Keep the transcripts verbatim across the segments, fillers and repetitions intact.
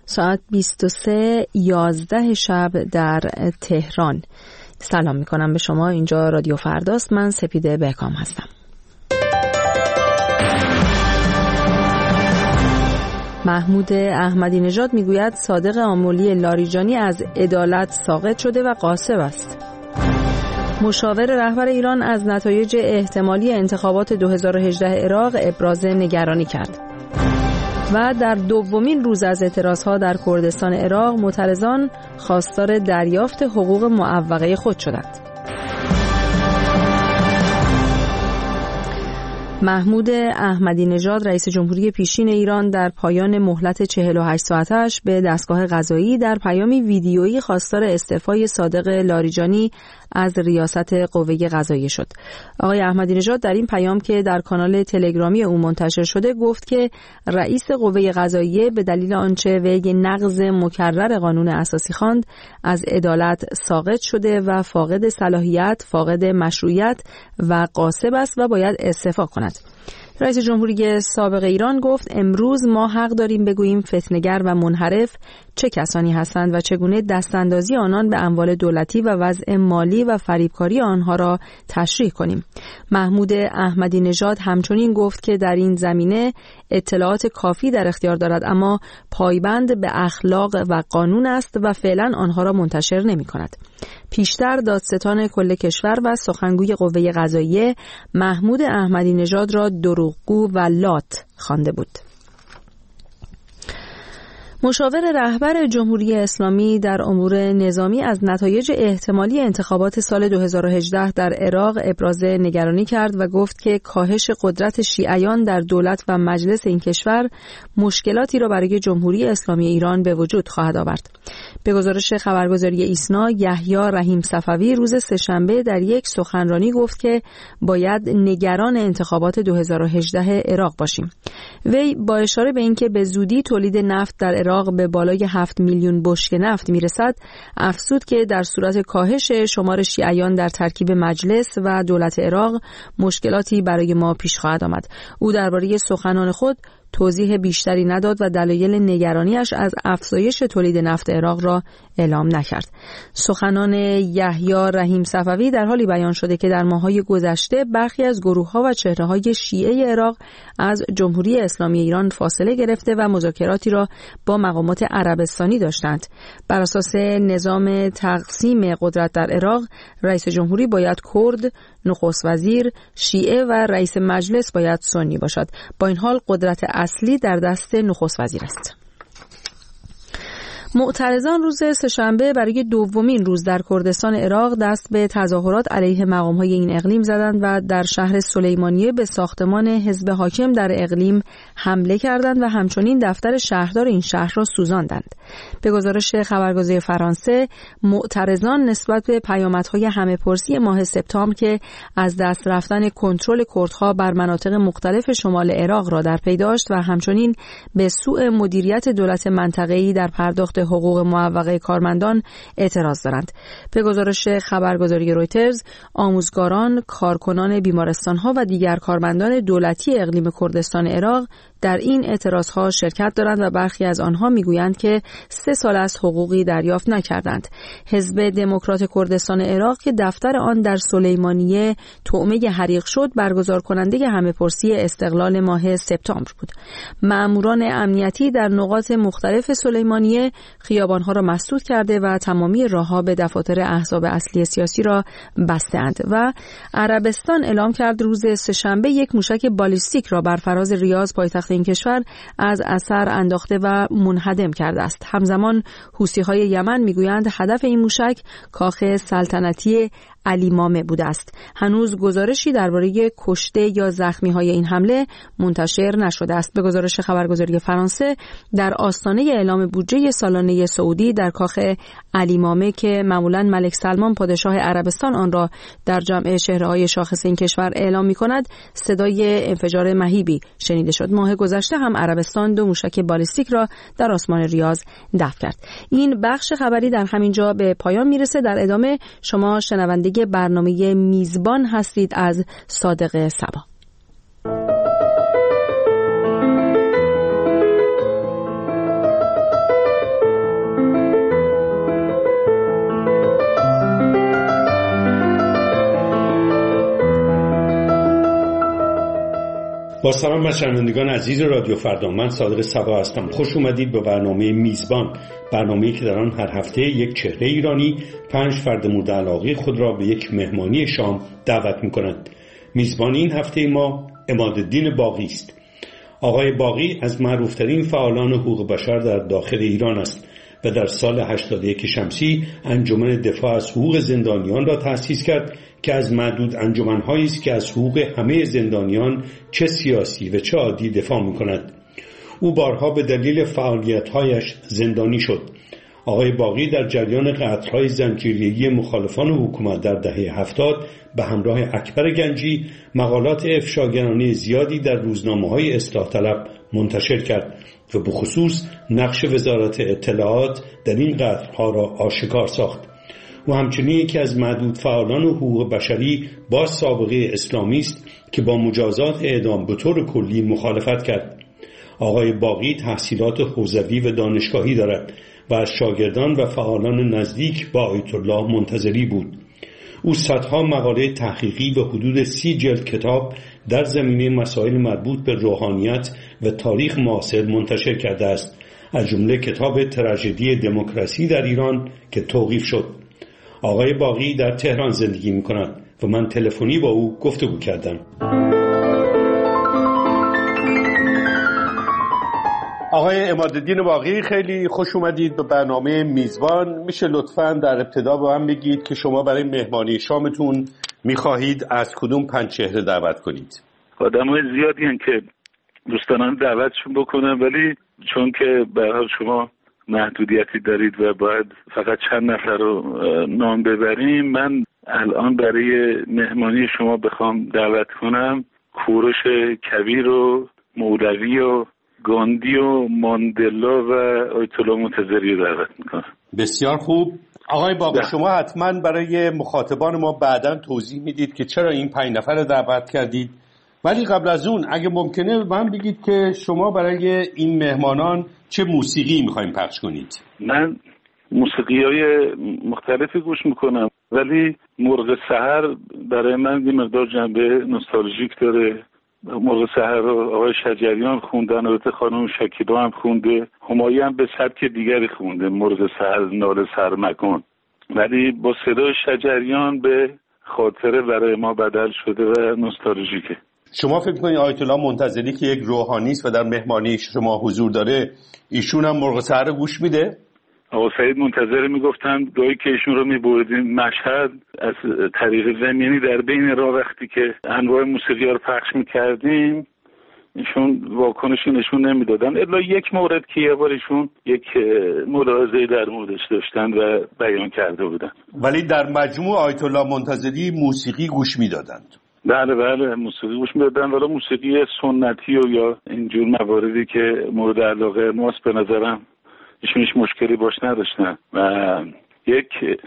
ساعت بیست و سه یازده شب در تهران. سلام میکنم به شما. اینجا رادیو فرداست. من سپیده بهکام هستم. محمود احمدی نژاد میگوید صادق آملی لاریجانی از عدالت ساقط شده و غاصب است. مشاور رهبر ایران از نتایج احتمالی انتخابات دو هزار و هجده عراق ابراز نگرانی کرد. و در دومین روز از اعتراضها در کردستان عراق معترضان خواستار دریافت حقوق معوقه خود شدند. محمود احمدی نژاد رئیس جمهوری پیشین ایران در پایان مهلت چهل و هشت ساعتش به دستگاه قضایی در پیامی ویدیویی خواستار استعفای صادق لاریجانی از ریاست قوه قضاییه شد. آقای احمدی نژاد در این پیام که در کانال تلگرامی او منتشر شده گفت که رئیس قوه قضاییه به دلیل آنچه وی نقض مکرر قانون اساسی خواند از عدالت ساقط شده و فاقد صلاحیت، فاقد مشروعیت و غاصب است و باید استعفا کند. رئیس جمهوری سابق ایران گفت امروز ما حق داریم بگوییم فتنه‌گر و منحرف چه کسانی هستند و چگونه دستاندازی آنان به اموال دولتی و وضع مالی و فریبکاری آنها را تشریح کنیم. محمود احمدی نژاد همچنین گفت که در این زمینه اطلاعات کافی در اختیار دارد اما پایبند به اخلاق و قانون است و فعلا آنها را منتشر نمی کند. پیشتر دادستان کل کشور و سخنگوی قوه قضاییه محمود احمدی نژاد را دروغگو و لات خوانده بود. مشاور رهبر جمهوری اسلامی در امور نظامی از نتایج احتمالی انتخابات سال دو هزار و هجده در عراق ابراز نگرانی کرد و گفت که کاهش قدرت شیعیان در دولت و مجلس این کشور مشکلاتی را برای جمهوری اسلامی ایران به وجود خواهد آورد. به گزارش خبرگزاری ایسنا، یحیی رحیم صفوی روز سه‌شنبه در یک سخنرانی گفت که باید نگران انتخابات دو هزار و هجده عراق باشیم. وی با اشاره به اینکه به زودی تولید نفت در عراق به بالای هفت میلیون بشکه نفت میرسد، افزود که در صورت کاهش شمار شیعیان در ترکیب مجلس و دولت عراق مشکلاتی برای ما پیش خواهد آمد. او درباره سخنان خود توضیح بیشتری نداد و دلایل نگرانیش از افزایش تولید نفت عراق را اعلام نکرد. سخنان یحیی رحیم صفوی در حالی بیان شده که در ماه‌های گذشته برخی از گروه‌ها و چهره‌های شیعه عراق از جمهوری اسلامی ایران فاصله گرفته و مذاکراتی را با مقامات عربستانی داشتند. بر اساس نظام تقسیم قدرت در عراق، رئیس جمهوری باید کرد، نخست وزیر شیعه و رئیس مجلس باید سنی باشد. با این حال قدرت اصلی در دست نخست وزیر است. معترضان روز سه‌شنبه برای دومین روز در کردستان عراق دست به تظاهرات علیه مقام‌های این اقلیم زدند و در شهر سلیمانیه به ساختمان حزب حاکم در اقلیم حمله کردند و همچنین دفتر شهردار این شهر را سوزاندند. به گزارش خبرگزاری فرانسه، معترضان نسبت به پیامدهای همه‌پرسی ماه سپتامبر که از دست رفتن کنترل کردها بر مناطق مختلف شمال عراق را در پی داشت و همچنین به سوء مدیریت دولت منطقه‌ای در پرداخت حقوق معوقه کارمندان اعتراض دارند. به گزارش خبرگزاری رویترز، آموزگاران، کارکنان بیمارستان‌ها و دیگر کارمندان دولتی اقلیم کردستان عراق در این اعتراضها شرکت دارند و برخی از آنها میگویند که سه سال از حقوقی دریافت نکردند. حزب دموکرات کردستان عراق که دفتر آن در سلیمانیه طعمه حریق شد، برگزار کننده همه‌پرسی استقلال ماه سپتامبر بود. مأموران امنیتی در نقاط مختلف سلیمانیه خیابانها را مسدود کرده و تمامی راهها به دفاتر احزاب اصلی سیاسی را بستند و عربستان اعلام کرد روز سه‌شنبه یک موشک بالیستیک را بر فراز ریاض پایتخت این کشور از اثر انداخته و منهدم کرده است. همزمان حوثی‌های یمن میگویند هدف این موشک کاخ سلطنتی علی مامه بوده است. هنوز گزارشی درباره کشته یا زخمی‌های این حمله منتشر نشده است. به گزارش خبرگزاری فرانسه، در آستانه اعلام بودجه سالانه سعودی در کاخ علی مامه که معمولاً ملک سلمان پادشاه عربستان آن را در جمع چهره‌های شاخص این کشور اعلام می‌کند، صدای انفجار مهیبی شنیده شد. ماه گذشته هم عربستان دو موشک بالیستیک را در آسمان ریاض دفع کرد. این بخش خبری در همین جا به پایان میرسه. در ادامه شما شنونده برنامه میزبان هستید از صادق صبا. با سلام به شنوندگان عزیز رادیو فردا، من صادق صبا هستم. خوش اومدید به برنامه میزبان، برنامه‌ای که در آن هر هفته یک چهره ایرانی پنج فرد مورد علاقه خود را به یک مهمانی شام دعوت می‌کنند. میزبان این هفته ما عمادالدین باقی است. آقای باقی از معروفترین فعالان حقوق بشر در داخل ایران است و در سال هشتاد و یک شمسی انجمن دفاع از حقوق زندانیان را تأسیس کرد که از معدود انجمن‌هایی است که از حقوق همه زندانیان چه سیاسی و چه عادی دفاع می‌کند. او بارها به دلیل فعالیت‌هایش زندانی شد. آقای باقی در جریان قتل‌های زنجیره‌ای مخالفان حکومت در دهه هفتاد به همراه اکبر گنجی مقالات افشاگرانه زیادی در روزنامه‌های اصلاح طلب منتشر کرد و به خصوص نقش وزارت اطلاعات در این قتل‌ها را آشکار ساخت. و همچنین یکی از معدود فعالان حقوق بشری با سابقه اسلامی است که با مجازات اعدام به طور کلی مخالفت کرد. آقای باقی تحصیلات حوزوی و دانشگاهی دارد و از شاگردان و فعالان نزدیک با آیت الله منتظری بود. او صدها مقاله تحقیقی و حدود سی جلد کتاب در زمینه مسائل مربوط به روحانیت و تاریخ معاصر منتشر کرده است، از جمله کتاب تراژدی دموکراسی در ایران که توقیف شد. آقای باقی در تهران زندگی می کند و من تلفنی با او گفتگو کردم. آقای عمادالدین باقی، خیلی خوش اومدید به برنامه میزبان. میشه لطفاً در ابتدا به من بگید که شما برای مهمانی شامتون میخواهید از کدوم پنج چهره دعوت کنید؟ آدمای زیادی هستن که دوستان دعوتشون بکنم، ولی چون که به هر حال شما محدودیتی دارید و باید فقط چند نفر رو نام ببریم، من الان برای مهمانی شما بخوام دعوت کنم کوروش کبیر و مولوی و گاندی و ماندلا و آیت الله منتظری رو دعوت میکنم. بسیار خوب. آقای باقی، شما حتما برای مخاطبان ما بعداً توضیح میدید که چرا این پنج نفر رو دعوت کردید، ولی قبل از اون اگه ممکنه من بگید که شما برای این مهمانان چه موسیقی میخواین پخش کنید؟ من موسیقی‌های مختلفی گوش میکنم، ولی مرغ سحر برای من یه مقدار جنبه نوستالژیک داره. مرغ سحر رو آقای شجریان خوندن، البته خانم شکیبا هم خونده، همایون هم به سبک دیگری خونده، مرغ سحر ناله سر مکن، ولی با صدای شجریان به خاطره برای ما بدل شده و نوستالژیکه. شما فکر کنید آیت الله منتظری که یک روحانی است و در مهمانی شما حضور داره، ایشون هم مرغ سحر رو گوش میده؟ آقا سعید منتظری میگفتن گاهی که ایشون رو میبردیم مشهد از طریق زمینی در بین راه، وقتی که انواع موسیقی رو پخش میکردیم ایشون واکنشی نشون نمیدادن، الا یک مورد که یه بار ایشون یک ملاحظه در موردش داشتن و بیان کرده بودن. ولی در مجموع آیت الله منتظری موسیقی گوش میدادند؟ بله بله موسیقی گوش میدادن، ولی موسیقی سنتی و یا اینجور مواردی که مورد علاقه ماست به نظرم ایشون هیچ مشکلی باش نداشتن. و یک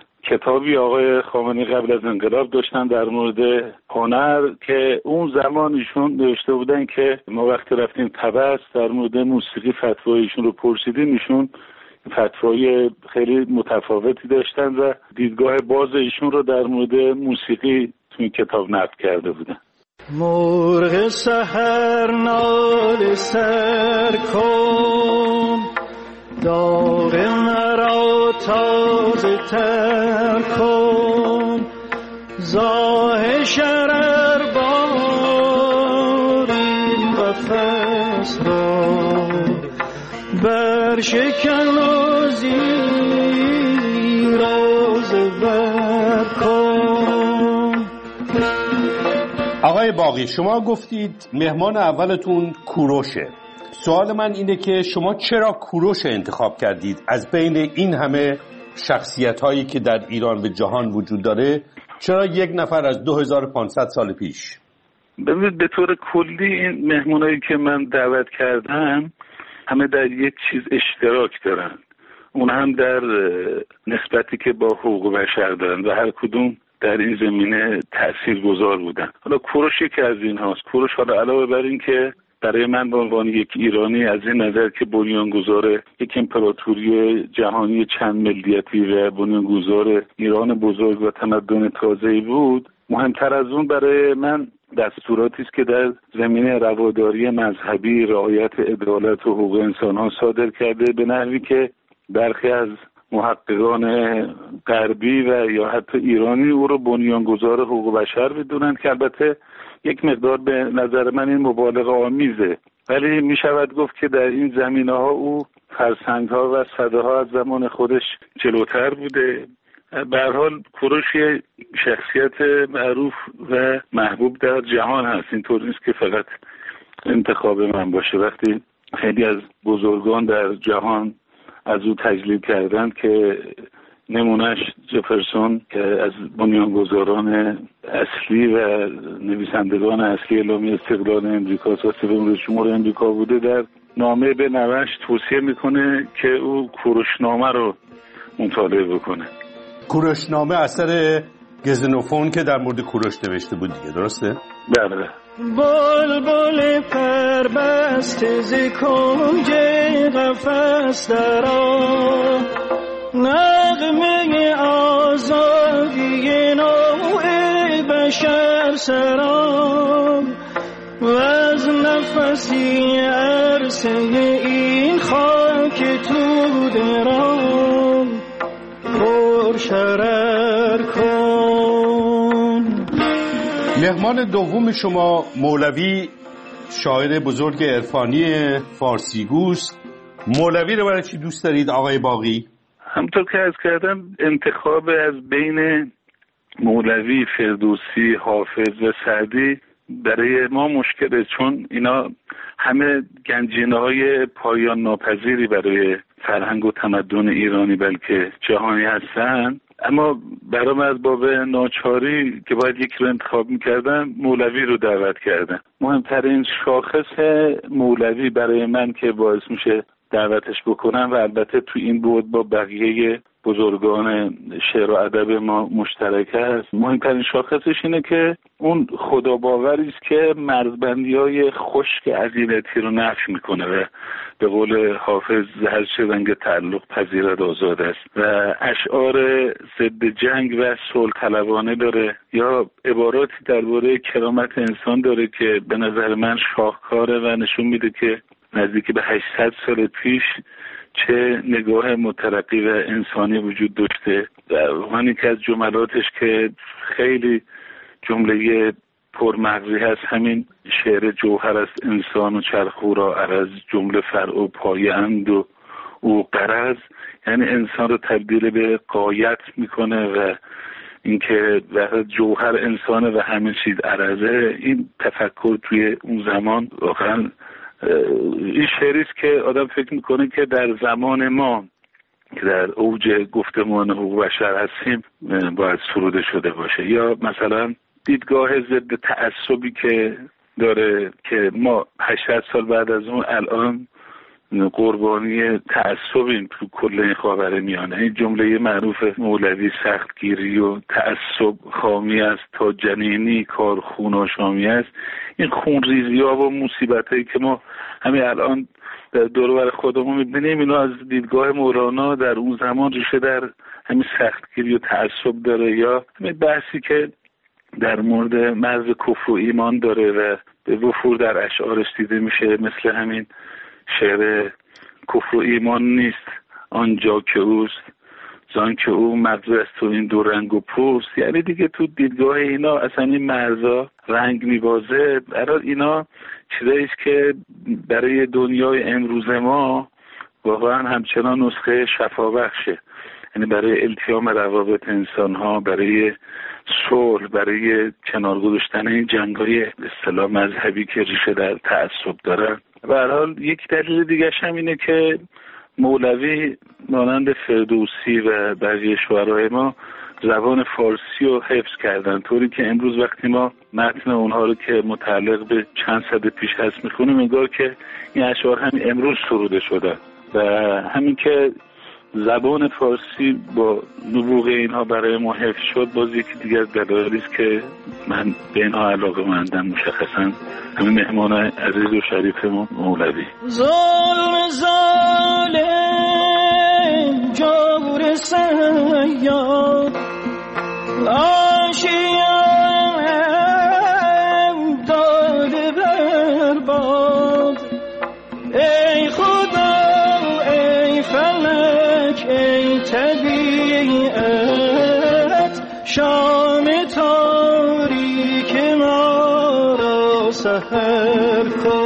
کتابی آقای خامنه‌ای قبل از انقلاب داشتن در مورد هنر که اون زمان ایشون نوشته بودن که ما وقتی رفتیم طبس در مورد موسیقی فتوای ایشون رو پرسیدیم، ایشون فتوای خیلی متفاوتی داشتن و دیدگاه باز ایشون رو در مورد موسیقی تو این کتاب نقد کرده بودن. مرغ سحر ناله سر کن، داغ مرا تازه تر کن، زاه شرر بار این قفس را برشکن و زیراز بر کن. آقای باقی، شما گفتید مهمان اولتون کوروشه. سوال من اینه که شما چرا کوروش انتخاب کردید از بین این همه شخصیت هایی که در ایران و جهان وجود داره؟ چرا یک نفر از دو هزار و پانصد سال پیش؟ ببینید به طور کلی این مهمونایی که من دعوت کردم همه در یک چیز اشتراک دارن، اون هم در نسبتی که با حقوق بشر دارن و هر کدوم در این زمینه تاثیرگذار بودن. حالا کوروش یکی از این هاست. کوروش حالا علاوه بر این که برای من به عنوان یک ایرانی از این نظر که بنیانگذار یک امپراتوری جهانی چند ملیتی و بنیانگذار ایران بزرگ و تمدن تازه‌ای بود، مهمتر از اون برای من دستوراتی است که در زمینه رواداری مذهبی، رعایت عدالت و حقوق انسان‌ها صادر کرده، به نحوی که برخی از محققان غربی و یا حتی ایرانی او رو بنیانگذار حقوق بشر بدونند که البته یک مقدار به نظر من این مبالغه آمیزه، ولی می شود گفت که در این زمینه ها او فرسنگ ها و صده ها از زمان خودش جلوتر بوده. به هر حال کوروش شخصیت معروف و محبوب در جهان هست، اینطور نیست که فقط انتخاب من باشه. وقتی خیلی از بزرگان در جهان از او تجلیل کردند که نمونهش جفرسون که از بنیانگذاران اصلی و نویسندگان اصلی اعلامیه استقلال امریکا و سوم رئیس جمهور امریکا بوده، در نامه به نوه‌اش توصیه میکنه که او کوروشنامه رو مطالعه بکنه. کوروشنامه اثر گزنوفون که در مورد کوروش نوشته بود دیگه، درسته؟ بله. بلبل پربسته ز کنج قفس درآ، نغمه آزادی نوع بشر سرا، و از نفسی عرصه این خاک تو درام پر شرر کن. مهمان دوم شما مولوی، شاعر بزرگ عرفانی فارسیگوست. مولوی رو برای چی دوست دارید آقای باقی؟ همطور که عرض کردم انتخاب از بین مولوی، فردوسی، حافظ و سعدی برای ما مشکله، چون اینا همه گنجینه‌های پایان ناپذیری برای فرهنگ و تمدن ایرانی بلکه جهانی هستن. اما برام از باب ناچاری که باید یک رو انتخاب می‌کردم، مولوی رو دعوت کردم. مهمترین شاخص مولوی برای من که باعث میشه دعوتش بکنم و البته تو این بود با بقیه بزرگان شعر و ادب ما مشترک است، مهمترین شاخصش اینه که اون خداباوری است که مرزبندی‌های خشک عدالتی رو نفی میکنه و به قول حافظ زهر شدنگ تعلق پذیرد آزاد است و اشعار ضد جنگ و صلح طلبانه داره یا عباراتی درباره کرامت انسان داره که به نظر من شاهکاره و نشون میده که نزدیک به هشتصد سال پیش چه نگاه مترقی و انسانی وجود داشته. و یکی از جملاتش که خیلی جمله پرمغزی هست همین شعر جوهر است انسان و چرخو را عرض، جمله فرع و پایه اند و او غرض، یعنی انسان رو تبدیل به غایت میکنه و اینکه جوهر انسانه و همه چیز عرضه. این تفکر توی اون زمان واقعا این شعری است که آدم فکر میکنه که در زمان ما که در اوج گفتمان حقوق بشر هستیم باید سروده شده باشه. یا مثلا دیدگاه ضد تعصبی که داره که ما هشتصد سال بعد از اون الان قربانی تعصبیم تو کل این خاورمیانه. این جمله معروف مولوی سختگیری و تعصب خامی است تا جنینی کار خون آشامی است. این خونریزی ها و مصیبت هایی که ما همین الان در دور و بر خودمون میبینیم، اینا از دیدگاه مولانا در اون زمان ریشه در همین سختگیری و تعصب داره. یا همین بحثی که در مورد مرز کفر و ایمان داره و به وفور در اشعارش دیده میشه، مثل همین شعر کفر و ایمان نیست آنجا که اوست زان که او مغز است و این دو رنگ و پوست. یعنی دیگه تو دیدگاه اینا اصلا این مرزا رنگ میبازه. برای اینا چیزایی است که برای دنیای امروز ما واقعا همچنان نسخه شفابخشه، یعنی برای التیام روابط انسان ها، برای صلح، برای کنار گذاشتن این جنگ‌های اصطلاح مذهبی که ریشه در تعصب دارن. به هر حال یک دلیل دیگه هم اینه که مولوی مانند فردوسی و بقیه شعرای ما زبان فارسی رو حفظ کردن، طوری که امروز وقتی ما متن اونها رو که متعلق به چند صده پیش هست میخونیم انگار که این اشعار همین امروز سروده شده. و همین که زبان فارسی با نبوغ اینها برای ما حفظ شد باز یکی دیگه از دلایلی است که من به اینها علاقه‌مندم. مشخصا همین مهمان عزیز و شریفمون مولوی. ظلم ظالم جور سیاد آشیان شام تاریک ما را سحر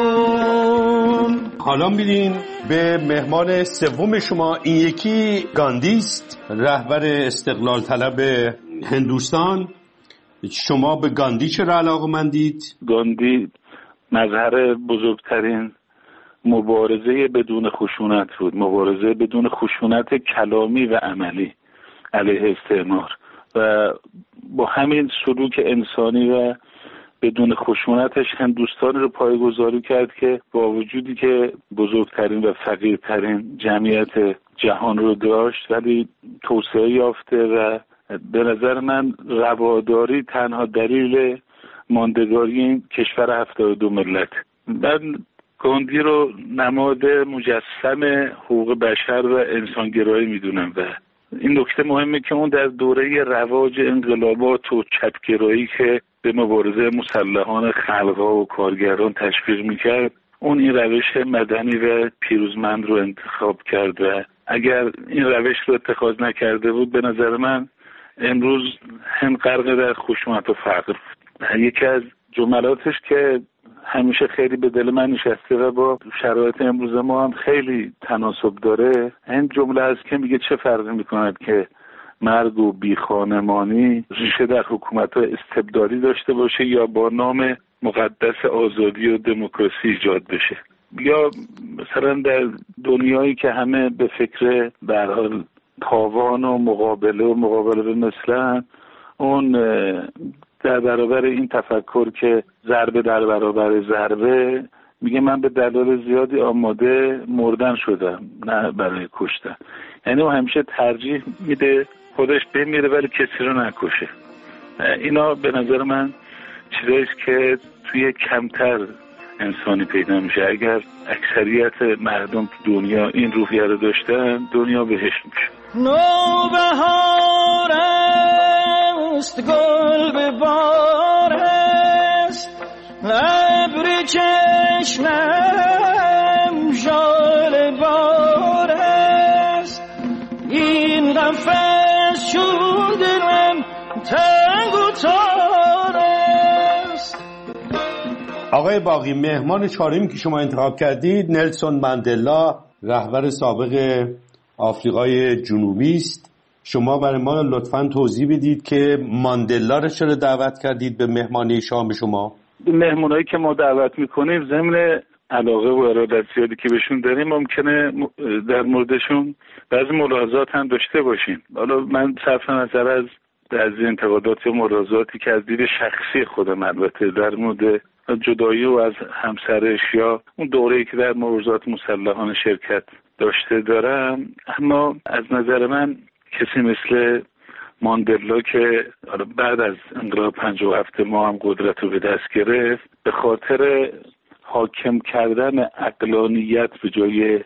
کن. حالا میرین به مهمان سوم شما. این یکی گاندی است، رهبر استقلال طلب هندوستان. شما به گاندی چرا علاقه‌مندید؟ گاندی مظهر بزرگترین مبارزه بدون خشونت بود، مبارزه بدون خشونت کلامی و عملی علیه استعمار، و با همین سلوک انسانی و بدون خشونتش هندوستان رو پایه‌گذاری کرد که با وجودی که بزرگترین و فقیرترین جمعیت جهان رو داشت ولی توسعه یافته و به نظر من رواداری تنها دلیل ماندگاری این کشور هفتاد و دو ملت. من گاندی رو نماد مجسم حقوق بشر و انسانگرایی میدونم و این نکته مهمه که اون در دوره رواج انقلابات و چپگرایی که به مبارزه مسلحان خلق‌ها و کارگران تشویق میکرد، اون این روش مدنی و پیروزمند رو انتخاب کرد و اگر این روش رو اتخاذ نکرده بود به نظر من امروز هم غرق در خشونت و فقر بود. یکی از جملاتش که همیشه خیلی به دل من نشسته و با شرایط امروز ما هم خیلی تناسب داره، این جمله است که میگه چه فرقی میکند که مرگ و بیخانمانی ریشه در حکومت‌های استبدادی داشته باشه یا با نام مقدس آزادی و دموکراسی ایجاد بشه، یا مثلا در دنیایی که همه به فکر به هر حال تاوان و مقابله و مقابله به مثلا اون در برابر این تفکر که ضربه در برابر ضربه میگه من به دلایل زیادی آماده مردن شدم نه برای کشتن. یعنی اون همیشه ترجیح میده خودش بمیره ولی کسی رو نکشه. اینا به نظر من چیزاییست که توی کمتر انسانی پیدا میشه. اگر اکثریت مردم دنیا این روحیه رو داشتن دنیا بهشت میشه. نوبهار است گل به بار است ابر چشمم ژاله بار است این قفس چون دلم تنگ و تار است. آقای باقی، مهمان چهارمی که شما انتخاب کردید نلسون ماندلا، رهبر سابق آفریقای جنوبی است. شما برای ما لطفاً توضیح بدید که ماندلا رو چرا دعوت کردید به مهمانی شام شما؟ مهمونایی که ما دعوت میکنیم ضمن علاقه و ارادت زیادی که بهشون داریم ممکنه در موردشون بعضی ملاحظات هم داشته باشیم. حالا من صرف نظر از بعضی انتقادات و ملاحظاتی که از دید شخصی خودم البته در مورد جدایی و از همسرش یا اون دوره‌ای که در مبارزات مسلحانه شرکت داشته دارم، اما از نظر من کسی مثل ماندلا که بعد از انقلاب پنجاه و هفت ما هم قدرت رو به دست گرفت، به خاطر حاکم کردن عقلانیت به جای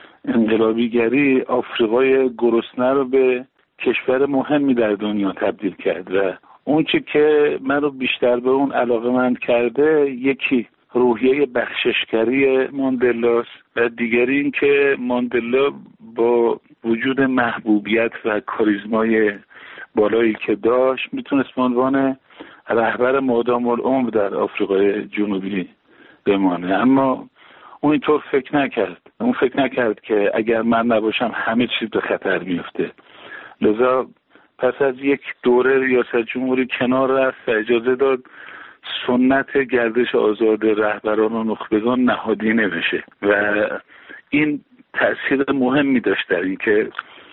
انقلابیگری آفریقای گرسنه رو به کشور مهمی در دنیا تبدیل کرد و اون چی که من رو بیشتر به اون علاقه‌مند کرده یکی روحیه بخششگری ماندلاست و دیگری این که ماندلا با وجود محبوبیت و کاریزمای بالایی که داشت میتونست به عنوان رهبر مادام العمر در آفریقای جنوبی بمانه، اما اون اینطور فکر نکرد. اون فکر نکرد که اگر من نباشم همه چیز به خطر میفته. لذا پس از یک دوره ریاست جمهوری کنار رفت و اجازه داد سنت گردش آزاد رهبران و نخبگان نهادینه بشه و این تأثیر مهمی داشت در این که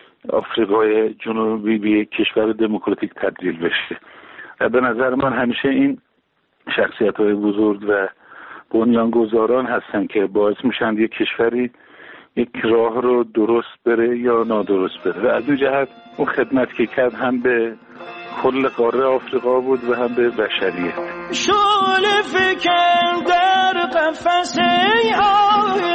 آفریقای جنوبی به یک کشور دموکراتیک تبدیل بشه و به نظر من همیشه این شخصیت‌های بزرگ و بنیانگذاران هستن که باعث میشن یک کشوری یک راه رو درست بره یا نادرست بره و از این جهت اون خدمت که کرد هم به کل قاره آفریقا بود و هم به بشریت. شعله فکن در قفس آه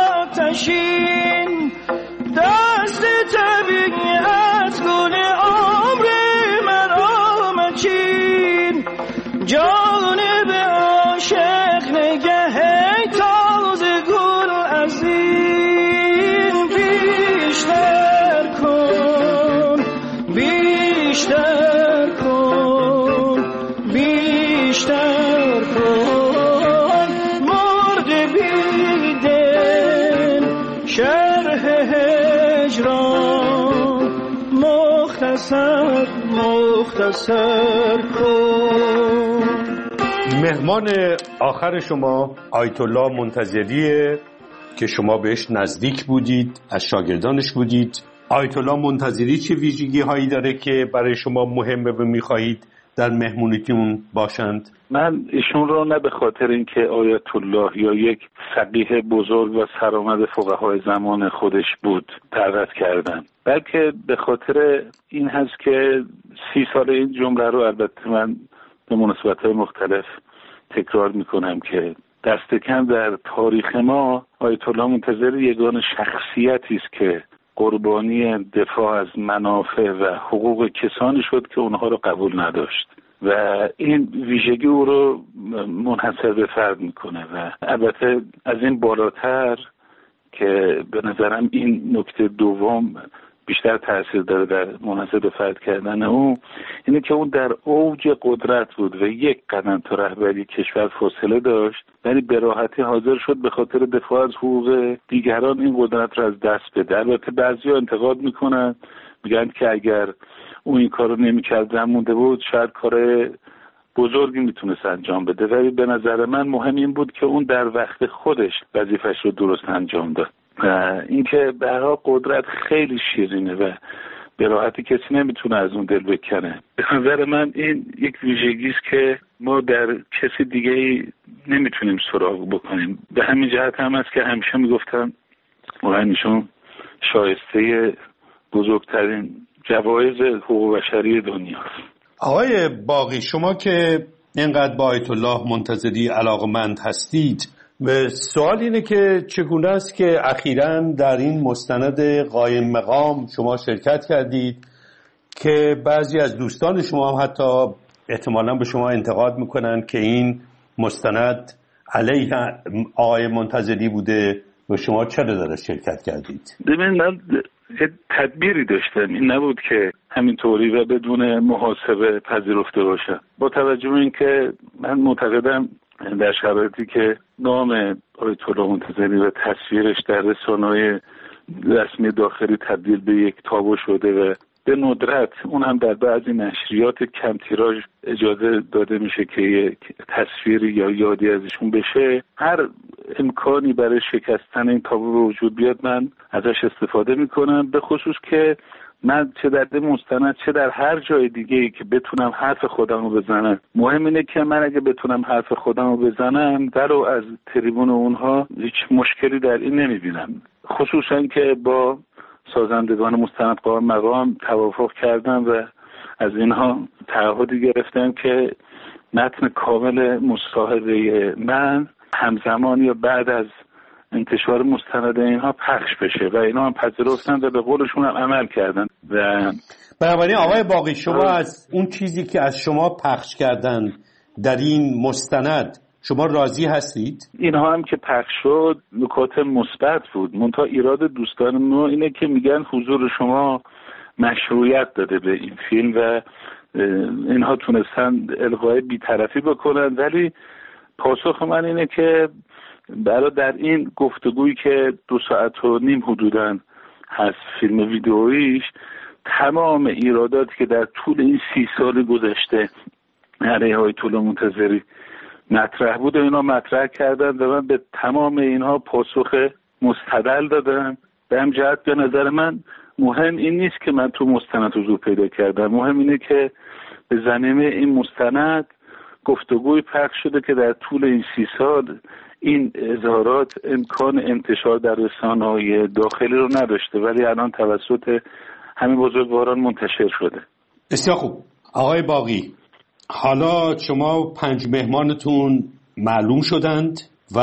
آتشین دست طبیعت گل عمر مرا مچین جانب عاشق نگه تازه گل از این بیشتر کن بیشتر کن. هجران مختصر مختصر کن. مهمان آخر شما آیت الله منتظریه که شما بهش نزدیک بودید، از شاگردانش بودید. آیت الله منتظری چه ویژگی هایی داره که برای شما مهمه و میخواهید در مهمونیتون باشند؟ من ایشون رو نه به خاطر اینکه آیت الله یا یک فقیه بزرگ و سرآمد فقهای زمان خودش بود دعوت کردم، بلکه به خاطر این هست که سی سال این جمله رو البته من به مناسبت‌های مختلف تکرار میکنم که دست کم در تاریخ ما آیت الله منتظری یگانه شخصیتی است که قربانی دفاع از منافع و حقوق کسانی شد که اونها رو قبول نداشت و این ویژگی او رو منحصر به فرد میکنه. و البته از این بالاتر که به نظرم این نکته دوم بیشتر تأثیر داره در منحصر به فرد کردن او، اینه که اون در اوج قدرت بود و یک قدم تا رهبری کشور فاصله داشت، ولی به راحتی حاضر شد به خاطر دفاع از حقوق دیگران این قدرت رو از دست بده. البته بعضیا انتقاد میکنن، میگن که اگر اون این کارو نمی‌کرد مونده بود شاید کار بزرگی میتونست انجام بده، ولی به نظر من مهم این بود که اون در وقت خودش وظیفش رو درست انجام داد. و اینکه به هر حال قدرت خیلی شیرینه و به راحتی کسی نمیتونه از اون دل بکنه. به نظر من این یک ویژگی است که ما در کسی دیگه نمیتونیم سراغ بکنیم. به همین جهت هم است که همیشه میگفتم ایشون شایسته بزرگترین جوایز حقوق بشری دنیاست. آقای باقی، شما که اینقدر با آیت الله منتظری علاقمند هستید، سوال اینه که چگونه است که اخیراً در این مستند قایم مقام شما شرکت کردید که بعضی از دوستان شما هم حتی احتمالاً به شما انتقاد میکنن که این مستند علیه آقای منتظری بوده و شما چرا در شرکت کردید؟ ببین، من یه تدبیری داشتم، این نبود که همینطوری و بدون محاسبه پذیرفته باشم. با توجه به اینکه من معتقدم در شرایطی که نام آیت الله منتظری و تصویرش در رسانه‌های رسمی داخلی تبدیل به یک تابو شده و به ندرت اون هم در بعضی نشریات کم تیراژ اجازه داده میشه که یک تصویری یا یادی ازشون بشه، هر امکانی برای شکستن این تابو به وجود بیاد من ازش استفاده میکنم، به خصوص که من چه در مستند چه در هر جای دیگه ای که بتونم حرف خودم رو بزنم. مهم اینه که من اگه بتونم حرف خودم رو بزنم درو از تریبون اونها هیچ مشکلی در این نمیبینم، خصوصا که با سازندگان مستند قایم مقام توافق کردم و از اینها تعهدی گرفتم که متن کامل مصاحبه من همزمان یا بعد از انتشار مستند اینها پخش بشه و اینا هم پذیرفتن و به قولشون هم عمل کردن. و بنابراین آقای باقی، شما از اون چیزی که از شما پخش کردن در این مستند شما راضی هستید؟ اینها هم که پخش شد نکات مثبت بود، منتها ایراد دوستان ما اینه که میگن حضور شما مشروعیت داده به این فیلم و اینها تونستن الغای بی‌طرفی بکنن، ولی پاسخ من اینه که برای در این گفتگویی که دو ساعت و نیم حدوداً هست فیلم ویدئوییش، تمام ایراداتی که در طول این سی سال گذشته علیه آیت الله منتظری مطرح بود و اینا مطرح کردن و من به تمام اینها پاسخ مستدل دادم. به هم جهت به نظر من مهم این نیست که من تو مستند حضور پیدا کردم، مهم اینه که به زمینه این مستند گفتگوی پخش شده که در طول این سی سال این اظهارات امکان انتشار در رسانه‌های داخلی رو نداشته، ولی الان توسط همین بزرگواران منتشر شده. بسیار خوب. آقای باقی، حالا شما پنج مهمانتون معلوم شدند و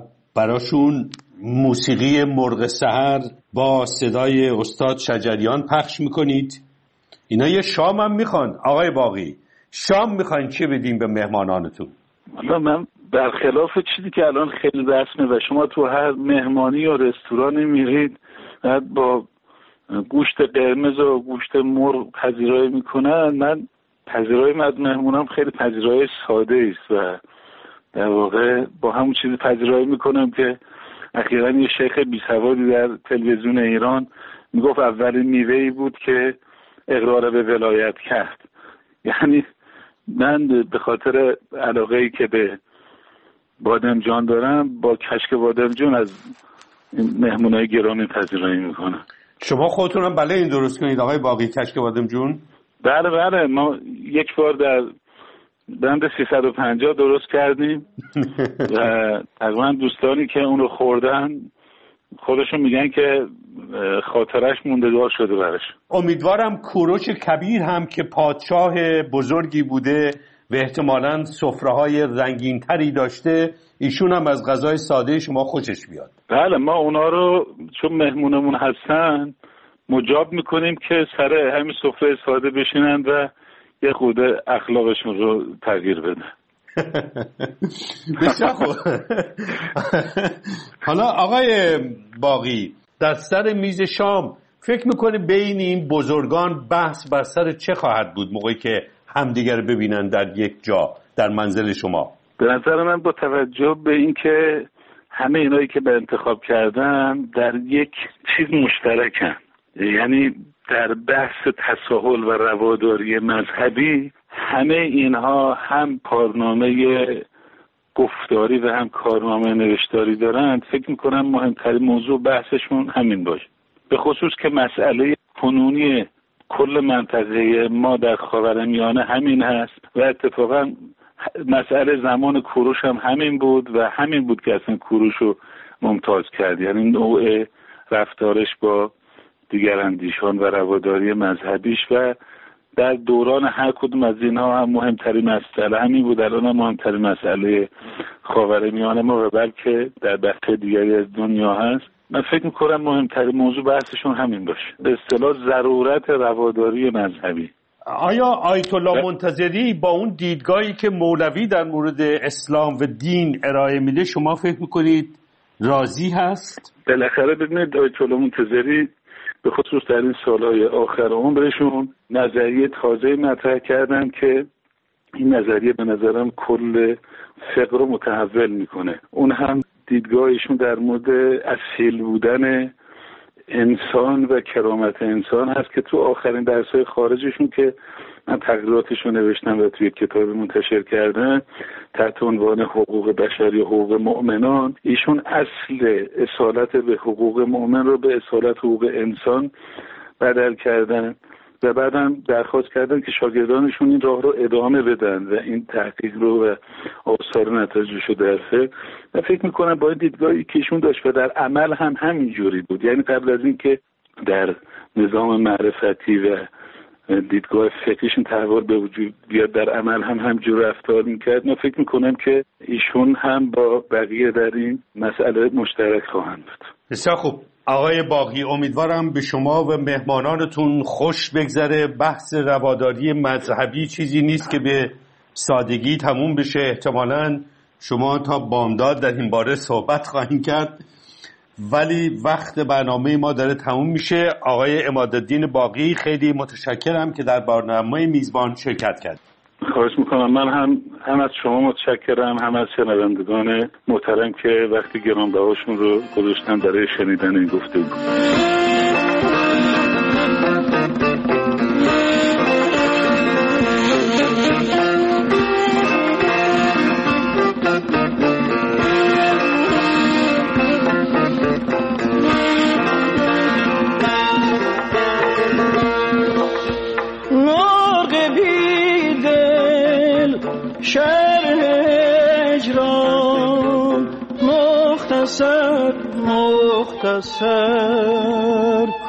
براشون موسیقی مرغ سحر با صدای استاد شجریان پخش میکنید. اینا یه شام هم میخوان. آقای باقی، شام میخواین چی بدیم به مهمانانتون؟ حالا من برخلاف چیزی که الان خیلی رسمه و شما تو هر مهمانی یا رستورانی میرید با گوشت قرمز و گوشت مرغ پذیرایی میکنن، من پذیرایی از مهمونم خیلی پذیرایی ساده است و در واقع با همون چیزی پذیرایی میکنم که اخیراً یه شیخ بیسوادی در تلویزیون ایران میگفت اولین میوه‌ای بود که اقرار به ولایت کرد. یعنی من به خاطر علاقه‌ای که به بادمجان دارم با کشک بادمجان از مهمونای گرامی پذیرایی میکنم. شما خودتون هم بله این درست کنید آقای باقی، کشک بادمجون؟ بله بله، ما یک بار در بند سیصد و پنجاه درست کردیم و تقریبا دوستانی که اون رو خوردن خودشون میگن که خاطرش موندگار شده برش. امیدوارم کوروش کبیر هم که پادشاه بزرگی بوده و احتمالاً سفره‌های رنگین‌تری داشته، ایشون هم از غذای ساده شما خوشش بیاد. بله، ما اونا رو چون مهمونمون هستن مجاب میکنیم که سر همین سفره ساده بشینن و یه خود اخلاقشون رو تغییر بدن. بسیار خوب. حالا آقای باقی، در سر میز شام فکر میکنه بین این بزرگان بحث بر سر چه خواهد بود موقعی که همدیگر ببینن در یک جا در منزل شما؟ به نظر من با توجه به این که همه اینایی که به انتخاب کردن در یک چیز مشترکن، یعنی در بحث تساهل و رواداری مذهبی، همه اینها هم کارنامه گفتاری و هم کارنامه نوشتاری دارند. فکر میکنم مهمترین موضوع بحثشون همین باشه، به خصوص که مسئله کنونی کل منطقه ما در خاورمیانه همین هست و اتفاقا مسئله زمان کوروش هم همین بود و همین بود که اصلا کوروش رو ممتاز کرد، یعنی نوع رفتارش با دیگر اندیشان و رواداری مذهبیش. و در دوران هر کدوم از اینها هم مهمترین مسئله همین بود، الان هم مهمترین مسئله خاورمیانه ما و بلکه در بخش دیگری از دنیا هست. من فکر میکنم مهمترین موضوع بحثشون همین باشه، به اصطلاح ضرورت رواداری مذهبی. آیا آیت الله منتظری با اون دیدگاهی که مولوی در مورد اسلام و دین ارائه میده شما فکر میکنید راضی هست؟ بالاخره ببینید آیت الله منتظری به خصوص در این سالهای آخر عمرشون نظریه تازه مطرح کردن که این نظریه به نظرم کل فقه رو متحول میکنه. اون هم دیدگاهشون در مورد اصیل بودن انسان و کرامت انسان هست که تو آخرین درس‌های خارجشون که من تقریراتشون نوشتم و توی کتاب منتشر کردن تحت عنوان حقوق بشری و حقوق مؤمنان، ایشون اصل اصالت به حقوق مؤمن رو به اصالت حقوق انسان بدل کردن و بعدم درخواست کردن که شاگردانشون این راه رو ادامه بدن و این تحقیق رو و آثار نتایجش رو درسه. و فکر میکنم با این دیدگاهی که ایشون داشت و در عمل هم همین جوری بود، یعنی قبل از این که در نظام معرفتی و دیدگاه فکریشون تحول به وجود بیاد در عمل هم همجور رفتار میکرد. من فکر میکنم که ایشون هم با بقیه در این مسئله مشترک خواهند بود. بسیار خوب آقای باقی، امیدوارم به شما و مهمانانتون خوش بگذره. بحث رواداری مذهبی چیزی نیست که به سادگی تموم بشه، احتمالاً شما تا بامداد در این باره صحبت خواهیم کرد، ولی وقت برنامه ما داره تموم میشه. آقای عمادالدین باقی خیلی متشکرم که در برنامه میزبان شرکت کرد. خواهش میکنم. من هم هم از شما متشکرم، هم از شنوندگان محترم که وقتی گرانبهاشون رو گذاشتن برای شنیدن این گفتگو. مختصر مختصر